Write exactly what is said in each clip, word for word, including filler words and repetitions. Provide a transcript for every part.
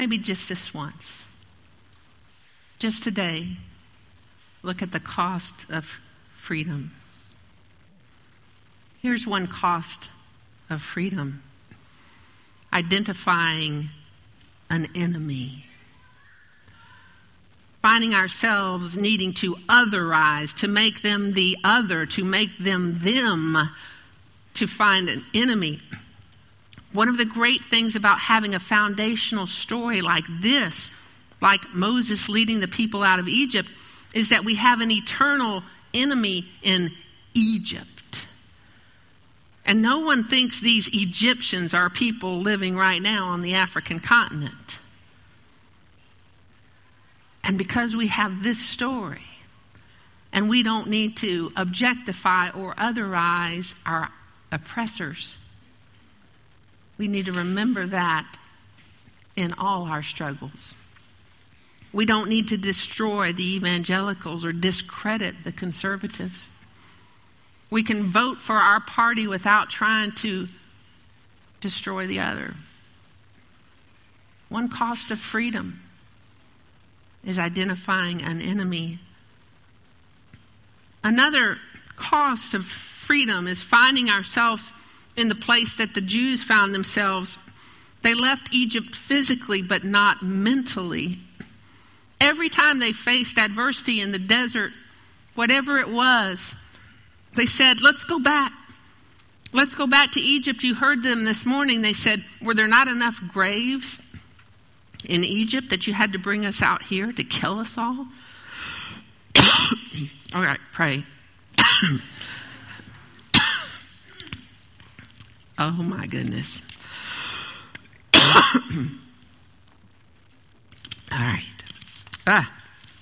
maybe just this once, just today, look at the cost of freedom. Here's one cost of freedom: identifying an enemy. Finding ourselves needing to otherize, to make them the other, to make them them, to find an enemy. One of the great things about having a foundational story like this, like Moses leading the people out of Egypt, is that we have an eternal enemy in Egypt. And no one thinks these Egyptians are people living right now on the African continent. And because we have this story, and we don't need to objectify or otherize our oppressors, we need to remember that in all our struggles. We don't need to destroy the evangelicals or discredit the conservatives. We can vote for our party without trying to destroy the other. One cost of freedom is identifying an enemy. Another cost of freedom is finding ourselves in the place that the Jews found themselves. They left Egypt physically, but not mentally. Every time they faced adversity in the desert, whatever it was, they said, let's go back. Let's go back to Egypt. You heard them this morning. They said, were there not enough graves in Egypt that you had to bring us out here to kill us all? All right, pray. Oh my goodness. All right. Ah.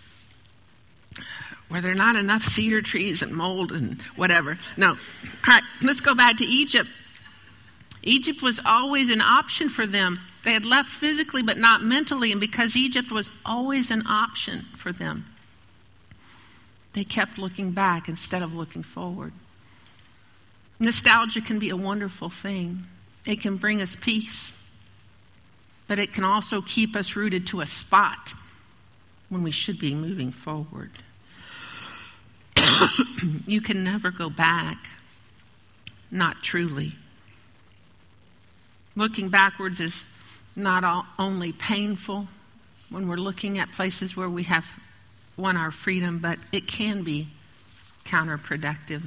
Were there not enough cedar trees and mold and whatever? No. All right, let's go back to Egypt. Egypt was always an option for them. They had left physically but not mentally, and because Egypt was always an option for them, they kept looking back instead of looking forward. Nostalgia can be a wonderful thing. It can bring us peace, but it can also keep us rooted to a spot when we should be moving forward. You can never go back, not truly. Looking backwards is not only painful when we're looking at places where we have won our freedom, but it can be counterproductive.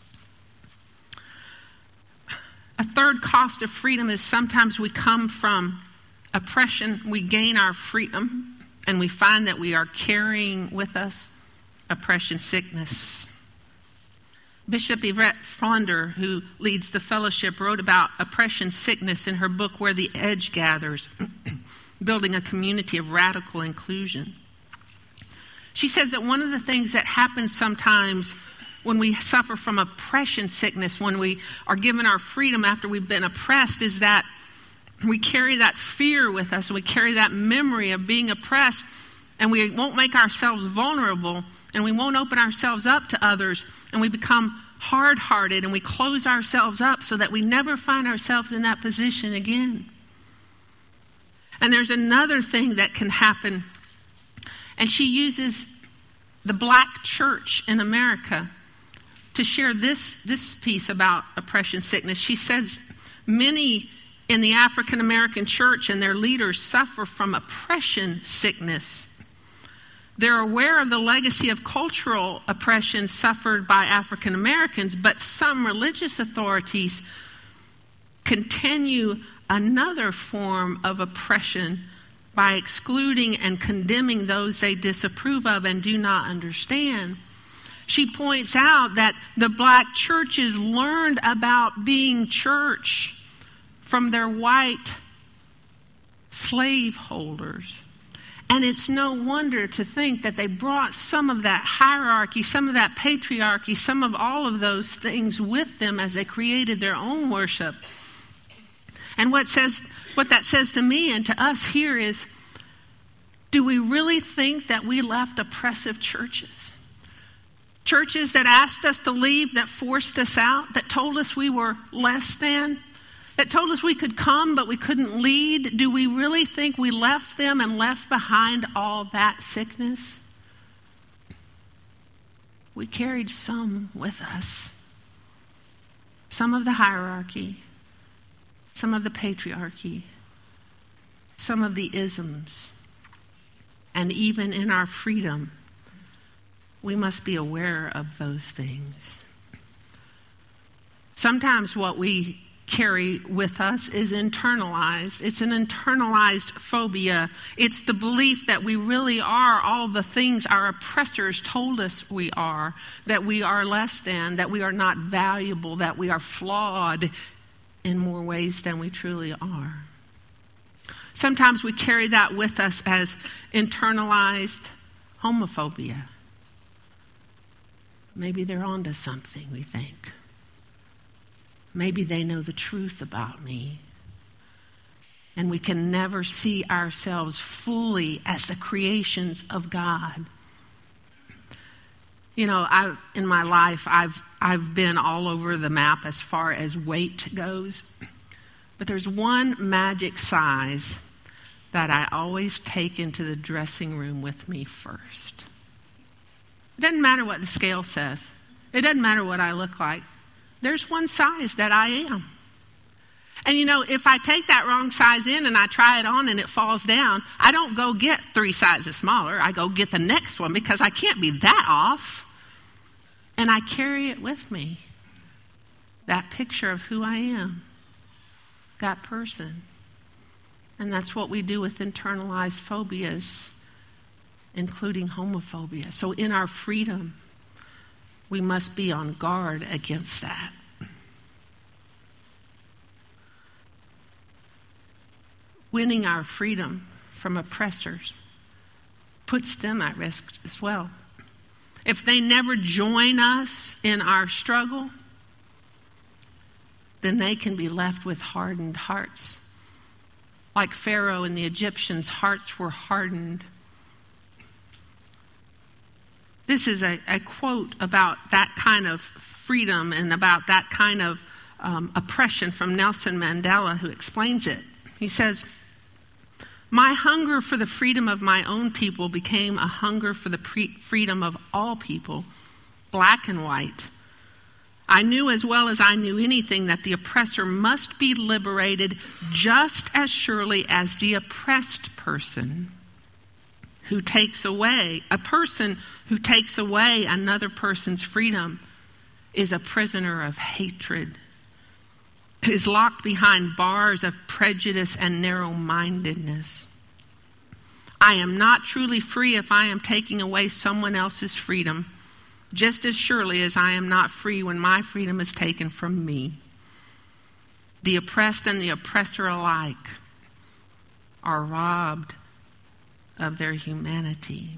A third cost of freedom is sometimes we come from oppression, we gain our freedom, and we find that we are carrying with us oppression sickness. Bishop Yvette Fonder, who leads the fellowship, wrote about oppression sickness in her book, Where the Edge Gathers, Building a Community of Radical Inclusion. She says that one of the things that happens sometimes when we suffer from oppression sickness, when we are given our freedom after we've been oppressed, is that we carry that fear with us. We carry that memory of being oppressed, and we won't make ourselves vulnerable, and we won't open ourselves up to others, and we become hard-hearted, and we close ourselves up so that we never find ourselves in that position again. And there's another thing that can happen, and she uses the black church in America to share this, this piece about oppression sickness. She says many in the African American church and their leaders suffer from oppression sickness. They're aware of the legacy of cultural oppression suffered by African Americans, but some religious authorities continue another form of oppression by excluding and condemning those they disapprove of and do not understand. She points out that the black churches learned about being church from their white slaveholders. And it's no wonder to think that they brought some of that hierarchy, some of that patriarchy, some of all of those things with them as they created their own worship. And what says, what that says to me and to us here is, do we really think that we left oppressive churches? Churches that asked us to leave, that forced us out, that told us we were less than? that told us we could come but we couldn't lead, do we really think we left them and left behind all that sickness? We carried some with us. Some of the hierarchy, some of the patriarchy, some of the isms. And even in our freedom, we must be aware of those things. Sometimes what we carry with us is internalized. It's an internalized phobia. It's the belief that we really are all the things our oppressors told us we are, that we are less than, that we are not valuable, that we are flawed in more ways than we truly are. Sometimes we carry that with us as internalized homophobia. Maybe they're onto something, we think. Maybe they know the truth about me. And we can never see ourselves fully as the creations of God. You know, I, in my life, I've I've been all over the map as far as weight goes. But there's one magic size that I always take into the dressing room with me first. It doesn't matter what the scale says. It doesn't matter what I look like. There's one size that I am. And you know, if I take that wrong size in and I try it on and it falls down, I don't go get three sizes smaller. I go get the next one because I can't be that off. And I carry it with me. That picture of who I am. That person. And that's what we do with internalized phobias, including homophobia. So in our freedom, we must be on guard against that. Winning our freedom from oppressors puts them at risk as well. If they never join us in our struggle, then they can be left with hardened hearts. Like Pharaoh and the Egyptians, hearts were hardened. This is a, a quote about that kind of freedom and about that kind of um, oppression from Nelson Mandela, who explains it. He says, "My hunger for the freedom of my own people became a hunger for the pre- freedom of all people, black and white. I knew as well as I knew anything that the oppressor must be liberated just as surely as the oppressed person who takes away, a person who takes away another person's freedom is a prisoner of hatred, is locked behind bars of prejudice and narrow-mindedness. I am not truly free if I am taking away someone else's freedom, just as surely as I am not free when my freedom is taken from me. The oppressed and the oppressor alike are robbed of their humanity.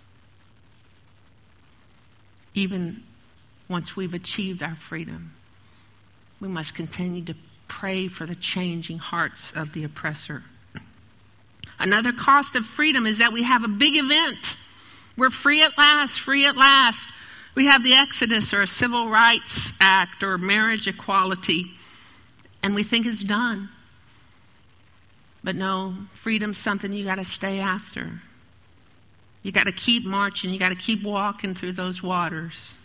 Even once we've achieved our freedom, we must continue to pray for the changing hearts of the oppressor. Another cost of freedom is that we have a big event. We're free at last, free at last. We have the Exodus or a Civil Rights Act or marriage equality, and we think it's done. But no, freedom's something you got to stay after. You got to keep marching. You got to keep walking through those waters.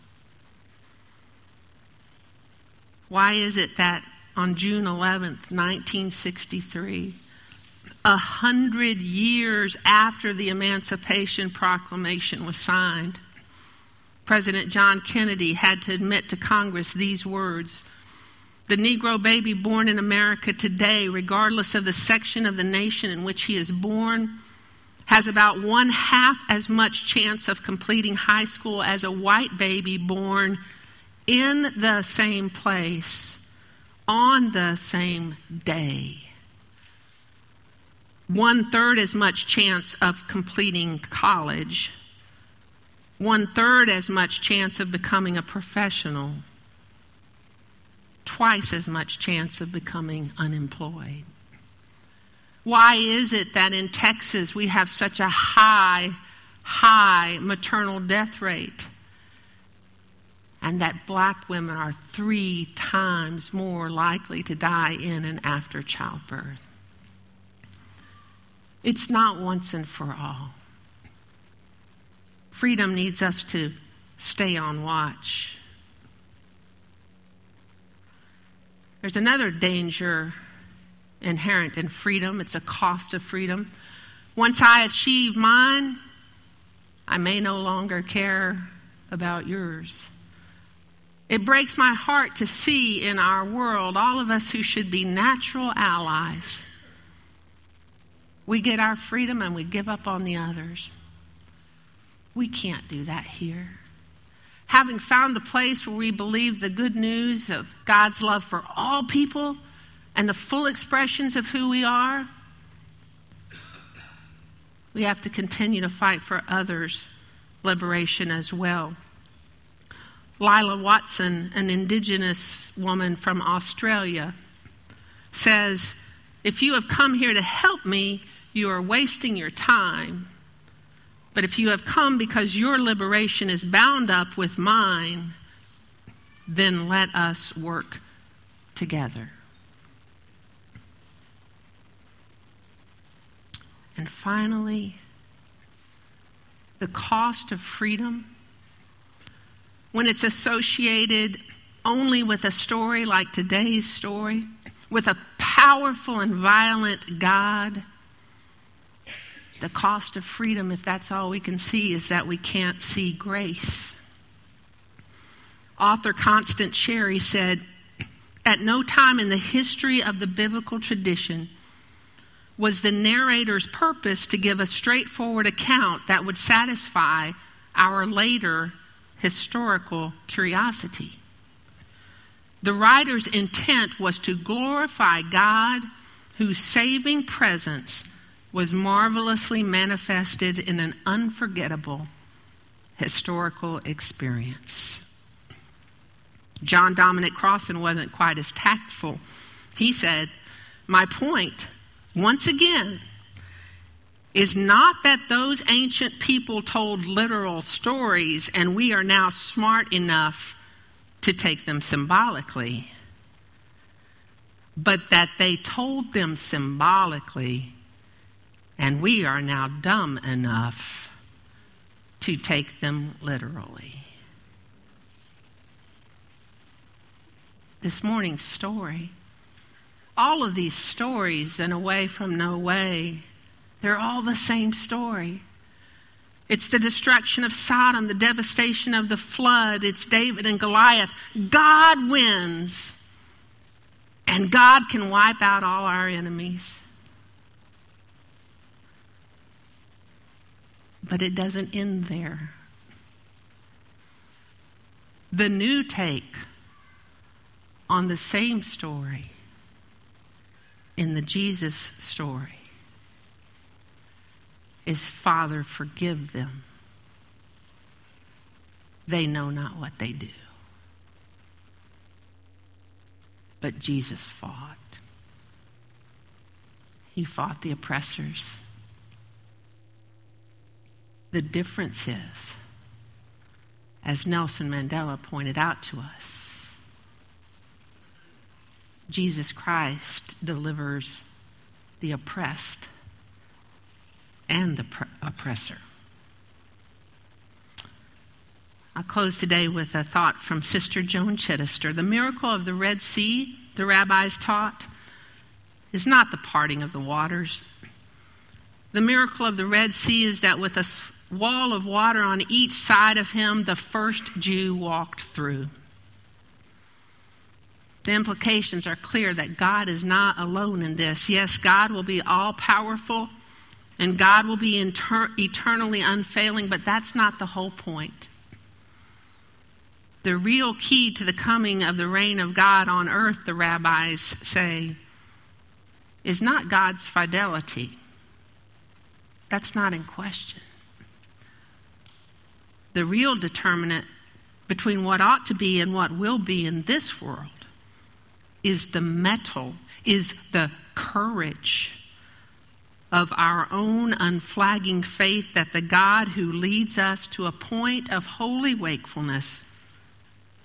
Why is it that on June eleventh, nineteen sixty-three, a hundred years after the Emancipation Proclamation was signed, President John Kennedy had to admit to Congress these words: "The Negro baby born in America today, regardless of the section of the nation in which he is born, has about one half as much chance of completing high school as a white baby born in the same place, on the same day. One third as much chance of completing college, one third as much chance of becoming a professional, twice as much chance of becoming unemployed." Why is it that in Texas we have such a high, high maternal death rate? and that black women are three times more likely to die in and after childbirth. It's not once and for all. Freedom needs us to stay on watch. There's another danger inherent in freedom. It's a cost of freedom. Once I achieve mine, I may no longer care about yours. It breaks my heart to see in our world all of us who should be natural allies. We get our freedom and we give up on the others. We can't do that here. Having found the place where we believe the good news of God's love for all people and the full expressions of who we are, we have to continue to fight for others' liberation as well. Lila Watson, an indigenous woman from Australia, says, "If you have come here to help me, you are wasting your time. But if you have come because your liberation is bound up with mine, then let us work together." And finally, the cost of freedom, when it's associated only with a story like today's story, with a powerful and violent God, the cost of freedom, if that's all we can see, is that we can't see grace. Author Constant Cherry said, "At no time in the history of the biblical tradition was the narrator's purpose to give a straightforward account that would satisfy our later historical curiosity. The writer's intent was to glorify God, whose saving presence was marvelously manifested in an unforgettable historical experience." John Dominic Crossan wasn't quite as tactful. He said, "My point, once again, is not that those ancient people told literal stories and we are now smart enough to take them symbolically, but that they told them symbolically and we are now dumb enough to take them literally." This morning's story, all of these stories in A Way from No Way, they're all the same story. It's the destruction of Sodom, the devastation of the flood. It's David and Goliath. God wins, and God can wipe out all our enemies. But it doesn't end there. The new take on the same story in the Jesus story is, "Father, forgive them. They know not what they do." But Jesus fought. He fought the oppressors. The difference is, as Nelson Mandela pointed out to us, Jesus Christ delivers the oppressed and the pr- oppressor. I'll close today with a thought from Sister Joan Chittister. The miracle of the Red Sea, the rabbis taught, is not the parting of the waters. The miracle of the Red Sea is that with a wall of water on each side of him, the first Jew walked through. The implications are clear that God is not alone in this. Yes, God will be all-powerful and God will be inter- eternally unfailing, but that's not the whole point. The real key to the coming of the reign of God on earth, the rabbis say, is not God's fidelity. That's not in question. The real determinant between what ought to be and what will be in this world is the mettle, is the courage of our own unflagging faith that the God who leads us to a point of holy wakefulness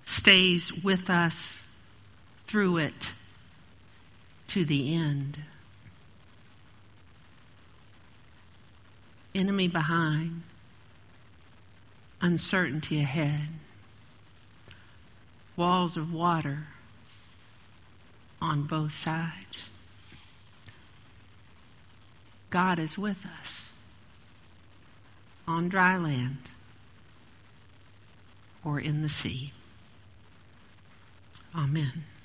stays with us through it to the end. Enemy behind, uncertainty ahead, walls of water on both sides. God is with us on dry land or in the sea. Amen.